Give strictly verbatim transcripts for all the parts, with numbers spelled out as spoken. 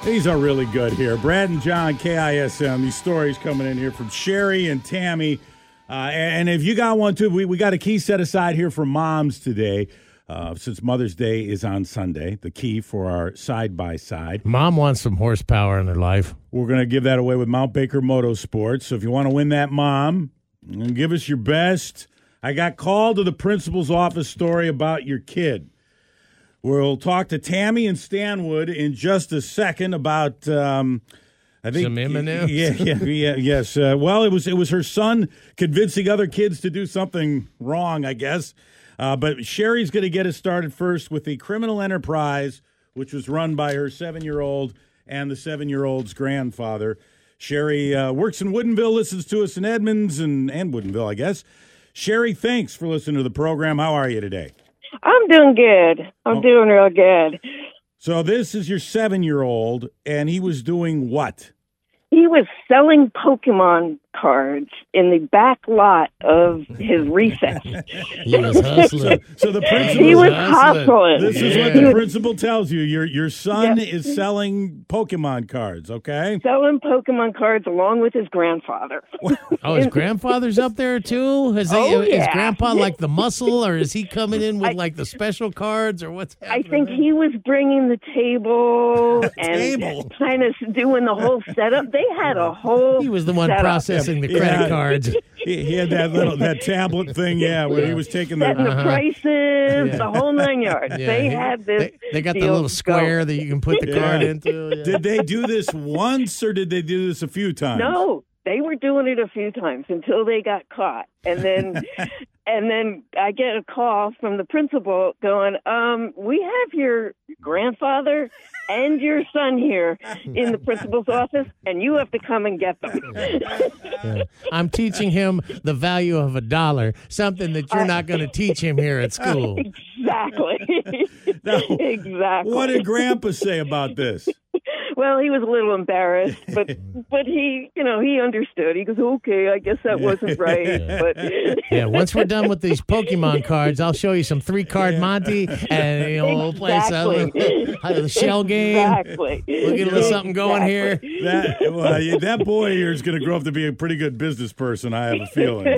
These are really good here. Brad and John, K I S M. These stories coming in here from Sherry and Tammy. Uh, and if you got one, too, we, we got a key set aside here for moms today. Uh, since Mother's Day is on Sunday, the key for our side-by-side. Mom wants some horsepower in her life. We're going to give that away with Mount Baker Motorsports. So if you want to win that, Mom, give us your best. I got called to the principal's office story about your kid. We'll talk to Tammy and Stanwood in just a second about um, I think some M and M's. Yeah, yeah, yeah, yes. Uh, well, it was it was her son convincing other kids to do something wrong, I guess. Uh, but Sherry's going to get us started first with the criminal enterprise, which was run by her seven-year-old and the seven-year-old's grandfather. Sherry uh, works in Woodinville, listens to us in Edmonds and, and Woodinville, I guess. Sherry, thanks for listening to the program. How are you today? I'm doing good. I'm oh. doing real good. So this is your seven-year-old, and he was doing what? He was selling Pokemon cards in the back lot of his recess. He was hustling. So, so the principal he was hustling. This is yeah. what the principal tells you. Your your son yep. is selling Pokemon cards, okay? Selling Pokemon cards along with his grandfather. Oh, his grandfather's up there too? Is, he, oh, is yeah. grandpa like the muscle, or is he coming in with I, like the special cards, or what's happening? I think he was bringing the table and table. kind of doing the whole setup. They had a whole He was the one setup. processing the credit yeah. cards. He, he had that little that tablet thing, yeah, where he was taking the, Setting the uh-huh. prices, Yeah. the whole nine yards. Yeah, they he- had this. They, they got the deal little square going. that you can put the Yeah. card into. Yeah. Did they do this once, or did they do this a few times? No, they were doing it a few times until they got caught, and then, and then I get a call from the principal going, um, "We have your grandfather and your son here in the principal's office, and you have to come and get them." Yeah. I'm teaching him the value of a dollar, something that you're not going to teach him here at school. Exactly. Now, exactly. What did Grandpa say about this? Well, he was a little embarrassed, but but he, you know, he understood. He goes, "Okay, I guess that wasn't right." Yeah. But Yeah, once we're done with these Pokemon cards, I'll show you some three-card Monty, and you know, we'll play some the shell game. Exactly. We'll get a little something going here. That well, yeah, that boy here is going to grow up to be a pretty good business person, I have a feeling.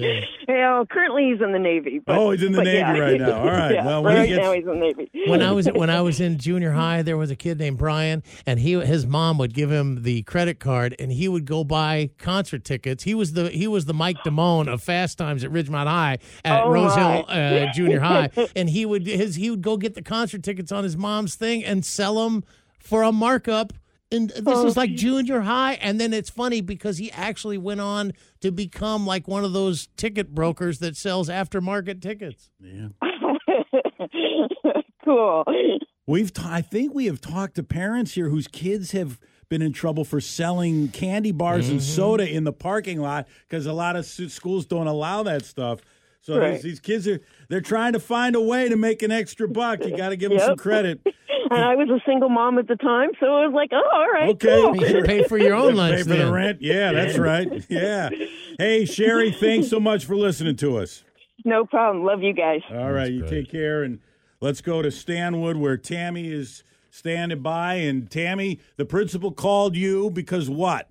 Well, currently he's in the Navy. But, oh, he's in the but Navy yeah. right now. All right. Yeah, well, when right he gets... now he's in the Navy. When I was when I was in junior high, there was a kid named Brian, and he his mom would give him the credit card, and he would go buy concert tickets. He was the he was the Mike Damone of Fast Times at Ridgemont High at Oh, Rose my. Hill uh, Junior High, and he would his he would go get the concert tickets on his mom's thing and sell them for a markup. And this Oh. was like junior high, and then it's funny because he actually went on to become like one of those ticket brokers that sells aftermarket tickets. Yeah. Cool. We've t- I think we have talked to parents here whose kids have been in trouble for selling candy bars Mm-hmm. and soda in the parking lot because a lot of s- schools don't allow that stuff. So Right. these, these kids are they're trying to find a way to make an extra buck. You got to give them Yep. some credit. And I was a single mom at the time, so I was like, "Oh, all right, Okay. cool." You should pay for your own lunch. Pay for then. the rent. Yeah, that's right. Yeah. Hey, Sherry, thanks so much for listening to us. No problem. Love you guys. All right, you great. take care, and let's go to Stanwood where Tammy is standing by. And Tammy, the principal called you because what?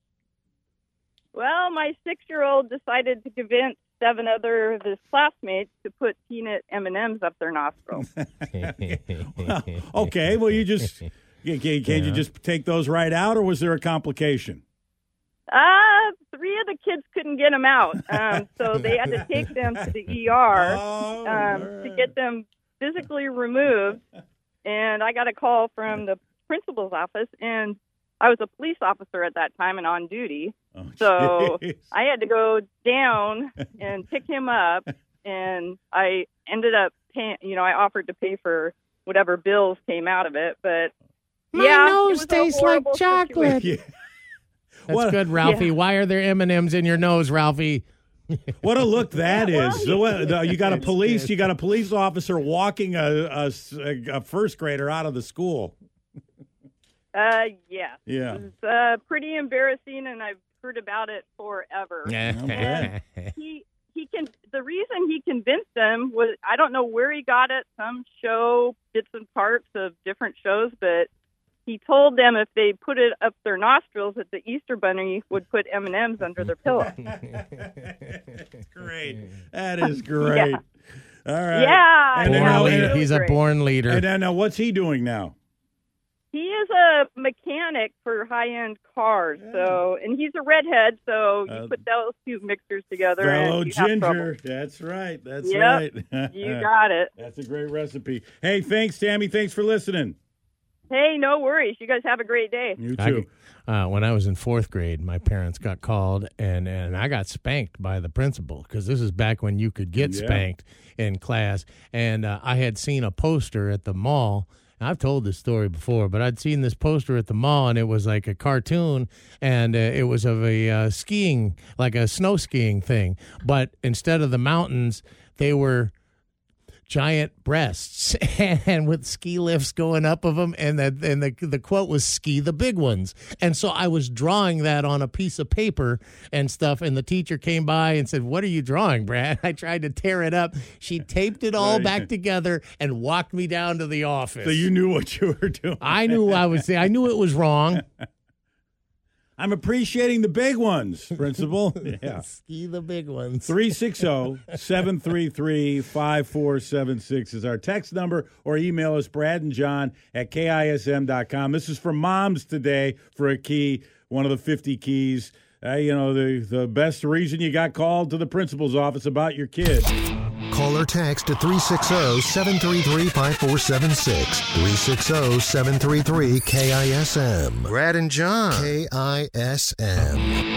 Well, my six-year-old decided to convince seven other of his classmates to put peanut M and M's up their nostrils. Well, okay, well, you just can, can Yeah. you just take those right out, or was there a complication? Uh, three of the kids couldn't get them out, um, so they had to take them to the E R Oh, um, all to right. get them physically removed. And I got a call from the principal's office, and I was a police officer at that time and on duty. Oh, So jeez. I had to go down and pick him up, and I ended up paying, you know, I offered to pay for whatever bills came out of it, but My yeah, it nose was a tastes like horrible chocolate. Yeah. That's What- good, Ralphie. Yeah. Why are there M and M's in your nose, Ralphie? What a look that Yeah, is! well, So, uh, you got a police, you got a police officer walking a, a, a first grader out of the school. Uh, yeah. Yeah. It's uh, pretty embarrassing, and I've heard about it forever. bet. he he can. The reason he convinced them was I don't know where he got it. Some show bits and parts of different shows, but he told them if they put it up their nostrils that the Easter Bunny would put M and M's under their pillow. Great. That is great. Yeah. All right. Yeah. And Born now, leader. and, He's a Great. born leader. and then, now, what's he doing now? He is a mechanic for high-end cars, so and he's a redhead, so you Uh, put those two mixtures together Fellow and you have trouble. ginger. That's right. That's Yep. right. You got it. That's a great recipe. Hey, thanks, Tammy. Thanks for listening. Hey, no worries. You guys have a great day. You I- too. uh, when I was in fourth grade, my parents got called, and, and I got spanked by the principal because this is back when you could get Yeah. spanked in class. And uh, I had seen a poster at the mall. I've told this story before, but I'd seen this poster at the mall, and it was like a cartoon, and uh, it was of a uh, skiing, like a snow skiing thing. But instead of the mountains, they were giant breasts and with ski lifts going up of them, and the, and the the quote was "ski the big ones." And so I was drawing that on a piece of paper and stuff, and the teacher came by and said, "What are you drawing, Brad?" I tried to tear it up. She taped it all Right. back together and walked me down to the office. So you knew what you were doing. I knew I was I knew it was wrong. I'm appreciating the big ones, Principal. Yeah. Ski the big ones. three six zero, seven three three, five four seven six is our text number, or email us, Brad and John at K I S M dot com. This is for moms today for a key, one of the fifty keys. Uh, you know, the, the best reason you got called to the principal's office about your kid. Call or text at three six zero, seven three three, five four seven six. three six zero, seven three three, K I S M. Brad and John. K I S M.